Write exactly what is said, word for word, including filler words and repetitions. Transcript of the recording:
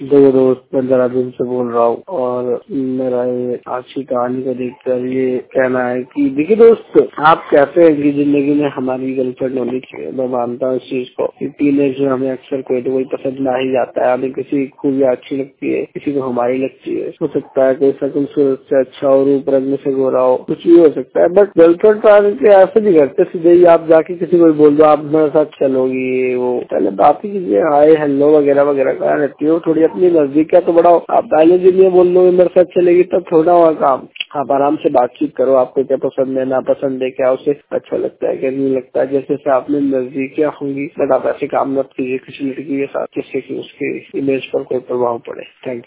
देखो दोस्त, मैं देहरादून से बोल रहा हूँ और मेरा ये आज की कहानी को देखकर ये कहना है कि देखिए दोस्त, आप कहते हैं कि जिंदगी में हमारी गर्लफ्रेंड होनी चाहिए। मैं मानता हूँ इस चीज को। टीनेज में हमें अक्सर कोई तो कोई पसंद आ ही जाता है। हमें किसी की खूबियाँ अच्छी लगती है, किसी को हमारी लगती है। हो सकता है कोई सकल सूरत से अच्छा हो, रूप रंग में से गोरा हो, कुछ भी हो सकता है। बट गर्लफ्रेंड तो आने के ऐसे नहीं करते, सीधे ही आप जाके किसी को बोल दो आप मेरे साथ चलोगी। वो पहले बात ही कीजिए, हाय हेलो वगैरह वगैरह कहा रहती हो। थोड़ी अपनी नजदीक है तो बढ़ाओ। आप पहले दिन ये बोल लो मेरे साथ चलेगी तब थोड़ा हुआ काम। आप आराम से बातचीत करो, आपको क्या पसंद है, ना पसंद है, क्या उसे अच्छा लगता है, क्या नहीं लगता है। जैसे जैसे आपने नजदीकियां होंगी, बट आप ऐसे काम मत कीजिए किसी लड़की के साथ जिससे कि उसके इमेज पर कोई प्रभाव पड़े। Thank you.